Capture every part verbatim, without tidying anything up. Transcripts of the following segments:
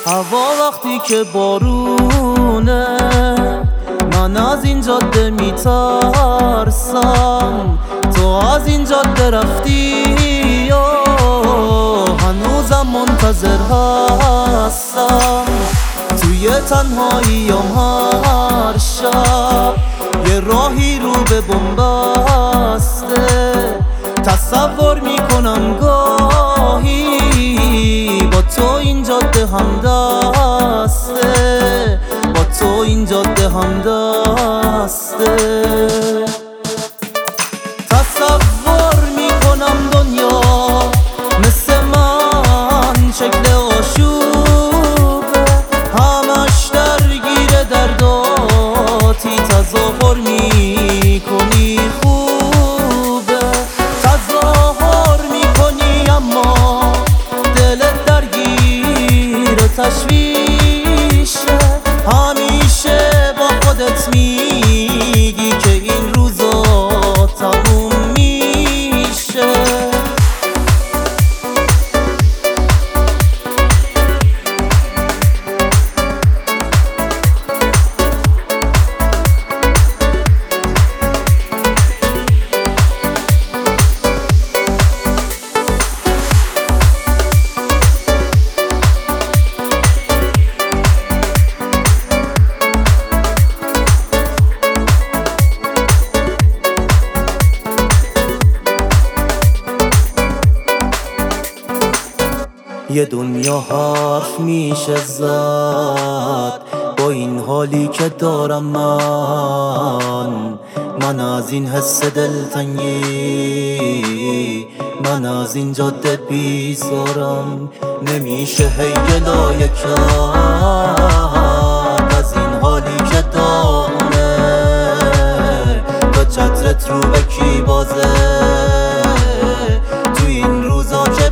هوا وقتی که بارونه من از این جاده میترسم، تو از این جاده رفتی و هنوزم منتظر هستم. توی تنهاییم هر شب یه راهی رو به بنبسته، تصور میکنم گاهی با تو این جاده هم دسته، با تو این جاده هم دسته. تصور میکنم دنیا مثل من شکل آشوبه، همش درگیر درداتی، تظاهر میکنی خوبه، تظاهر میکنی اما دلت درگیر تشویشه. همیشه با خودت میگی که این روزا تموم میشه. یه دنیا حرف میشه زد با این حالی که دارم من، من از این حس دلتنگی، من از این جاده بیزارم. نمیشه هی گلایه کرد از این حالی که دامونه، تا چترت رو به کی بازه تو این روزا که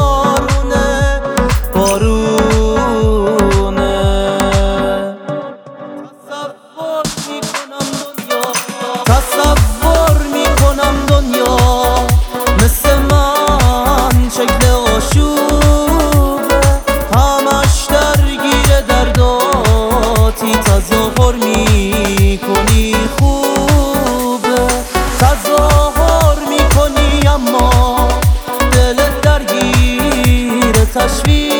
تصور میکنم دنیا مثل من شکل آشوبه، همش درگیر درداتی، تظاهر میکنی خوبه، تظاهر میکنی اما دلت درگیر تشویش.